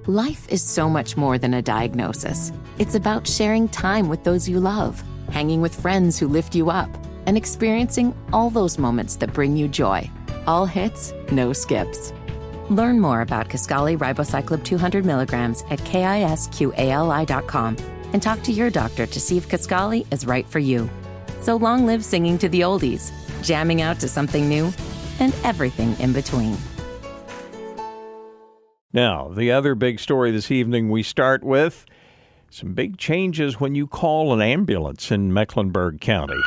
Life is so much more than a diagnosis. It's about sharing time with those you love, hanging with friends who lift you up, and experiencing all those moments that bring you joy. All hits, no skips. Learn more about Kisqali Ribociclib 200 milligrams at KISQALI.com and talk to your doctor to see if Kisqali is right for you. So long live singing to the oldies, jamming out to something new, and everything in between. Now, the other big story this evening, we start with some big changes when you call an ambulance in Mecklenburg County.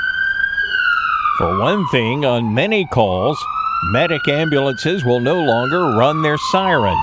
For one thing, on many calls, medic ambulances will no longer run their siren.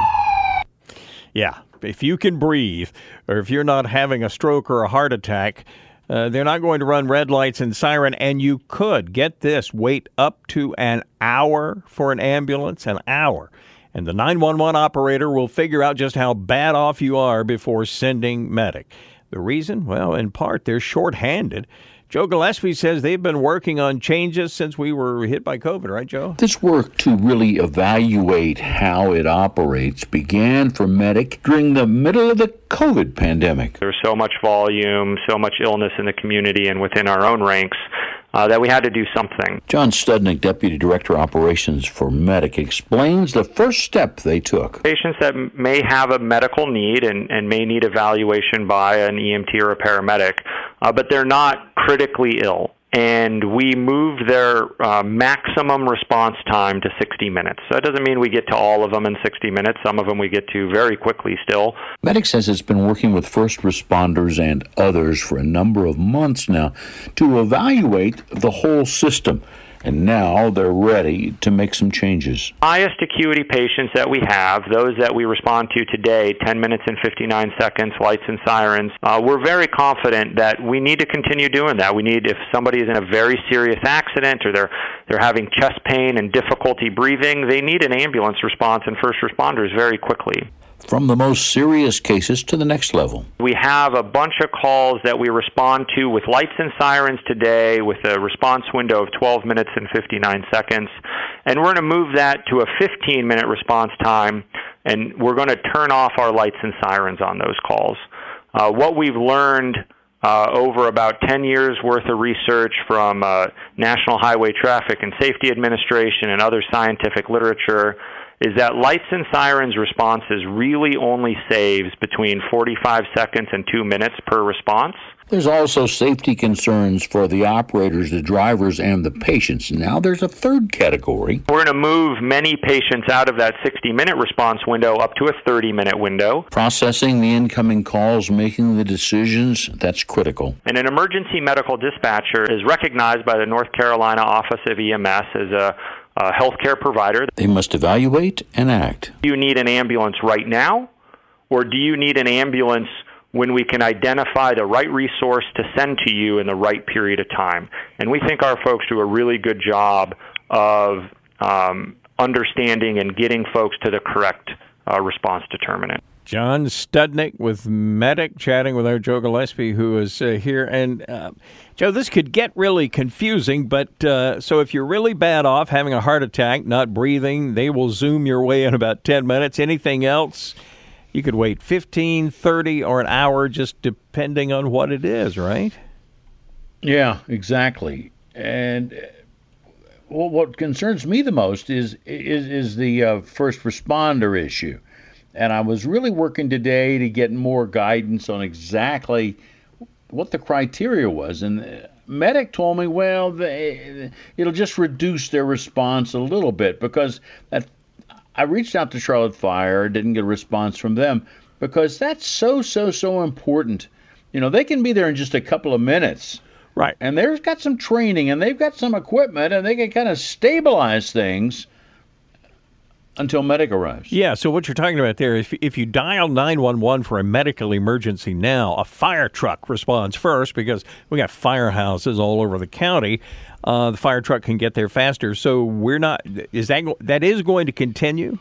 Yeah, if you can breathe, or if you're not having a stroke or a heart attack, they're not going to run red lights and siren, and you could, get this, wait up to an hour for an ambulance, an hour. And the 911 operator will figure out just how bad off you are before sending medic. The reason? Well, in part, they're shorthanded. Joe Gillespie says they've been working on changes since we were hit by COVID, right, Joe? This work to really evaluate how it operates began for Medic during the middle of the COVID pandemic. There's so much volume, so much illness in the community and within our own ranks that we had to do something. John Studnick, Deputy Director Operations for Medic, explains the first step they took. Patients that may have a medical need and may need evaluation by an EMT or a paramedic, but they're not critically ill. And we moved their maximum response time to 60 minutes. So that doesn't mean we get to all of them in 60 minutes. Some of them we get to very quickly still. Medic says it's been working with first responders and others for a number of months now to evaluate the whole system. And now they're ready to make some changes. Highest acuity patients that we have, those that we respond to today, 10 minutes and 59 seconds, lights and sirens, we're very confident that we need to continue doing that. We need, if somebody is in a very serious accident or they're having chest pain and difficulty breathing, they need an ambulance response and first responders very quickly. From the most serious cases to the next level. We have a bunch of calls that we respond to with lights and sirens today with a response window of 12 minutes and 59 seconds. And we're going to move that to a 15-minute response time, and we're going to turn off our lights and sirens on those calls. What we've learned over about 10 years' worth of research from National Highway Traffic and Safety Administration and other scientific literature is that lights and sirens responses really only saves between 45 seconds and 2 minutes per response. There's also safety concerns for the operators, the drivers, and the patients. Now there's a third category. We're going to move many patients out of that 60-minute response window up to a 30-minute window. Processing the incoming calls, making the decisions, that's critical. And an emergency medical dispatcher is recognized by the North Carolina Office of EMS as a healthcare provider. They must evaluate and act. Do you need an ambulance right now, or do you need an ambulance when we can identify the right resource to send to you in the right period of time? And we think our folks do a really good job of understanding and getting folks to the correct response determinant. John Studnick with Medic chatting with our Joe Gillespie, who is here. And, Joe, this could get really confusing, but so if you're really bad off, having a heart attack, not breathing, they will zoom your way in about 10 minutes. Anything else, you could wait 15, 30, or an hour, just depending on what it is, right? Yeah, exactly. And what concerns me the most is the first responder issue. And I was really working today to get more guidance on exactly what the criteria was. And Medic told me, well, it'll just reduce their response a little bit because I reached out to Charlotte Fire, didn't get a response from them because that's so important. You know, they can be there in just a couple of minutes. Right. And they've got some training and they've got some equipment and they can kind of stabilize things until Medic arrives. Yeah, so what you're talking about there, if you dial 911 for a medical emergency now, a fire truck responds first because we got firehouses all over the county. The fire truck can get there faster. So that is going to continue?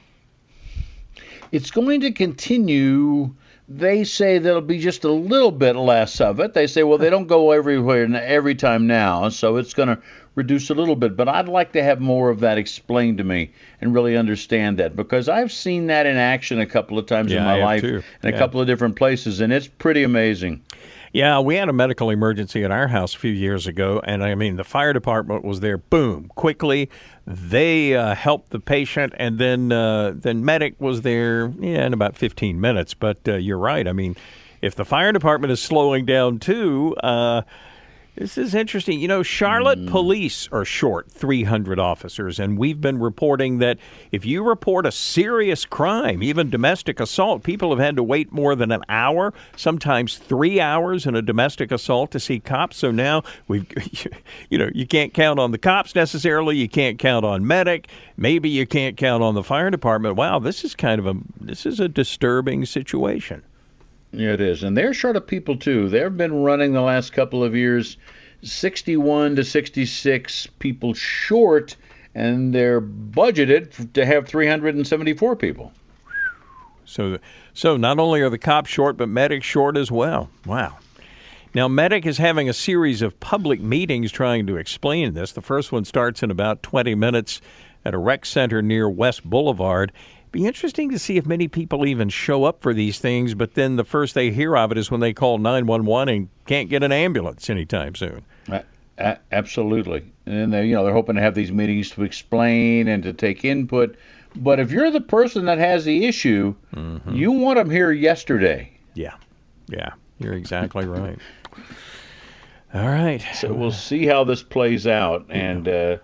It's going to continue. They say there'll be just a little bit less of it. They say, well, they don't go everywhere every time now, so it's going to reduce a little bit. But I'd like to have more of that explained to me and really understand that, because I've seen that in action a couple of times in my life in a couple of different places, and it's pretty amazing. Yeah, we had a medical emergency at our house a few years ago, and I mean, the fire department was there, boom, quickly. They helped the patient, and then medic was there in about 15 minutes. But you're right. I mean, if the fire department is slowing down too, this is interesting. You know, Charlotte police are short 300 officers, and we've been reporting that if you report a serious crime, even domestic assault, people have had to wait more than an hour, sometimes 3 hours in a domestic assault to see cops. So now you can't count on the cops necessarily. You can't count on medic. Maybe you can't count on the fire department. Wow, this is a disturbing situation. Yeah, it is. And they're short of people, too. They've been running the last couple of years 61 to 66 people short, and they're budgeted to have 374 people. So not only are the cops short, but medics short as well. Wow. Now, Medic is having a series of public meetings trying to explain this. The first one starts in about 20 minutes at a rec center near West Boulevard. Be interesting to see if many people even show up for these things, but then the first they hear of it is when they call 911 and can't get an ambulance anytime soon. Absolutely. And they're hoping to have these meetings to explain and to take input. But if you're the person that has the issue, you want them here yesterday. Yeah, you're exactly right. All right. So we'll see how this plays out, and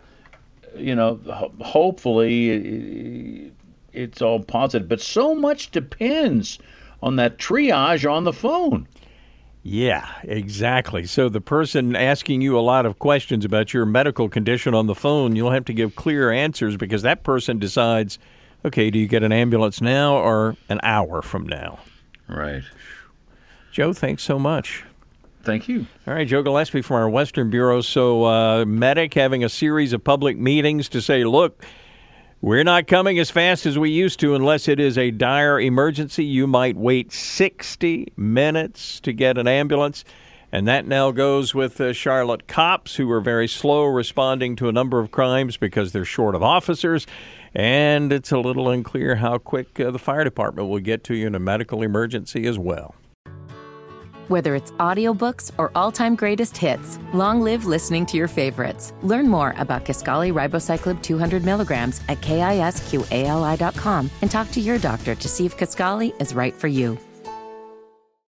hopefully it's all positive. But so much depends on that triage on the phone. Yeah, exactly. So the person asking you a lot of questions about your medical condition on the phone, you'll have to give clear answers, because that person decides, okay, do you get an ambulance now or an hour from now? Right. Joe, thanks so much. Thank you. All right, Joe Gillespie from our Western Bureau. So Medic having a series of public meetings to say, look, we're not coming as fast as we used to unless it is a dire emergency. You might wait 60 minutes to get an ambulance. And that now goes with Charlotte cops, who are very slow responding to a number of crimes because they're short of officers. And it's a little unclear how quick the fire department will get to you in a medical emergency as well. Whether it's audiobooks or all-time greatest hits, long live listening to your favorites. Learn more about Kisqali Ribociclib 200 milligrams at KISQALI.com and talk to your doctor to see if Kisqali is right for you.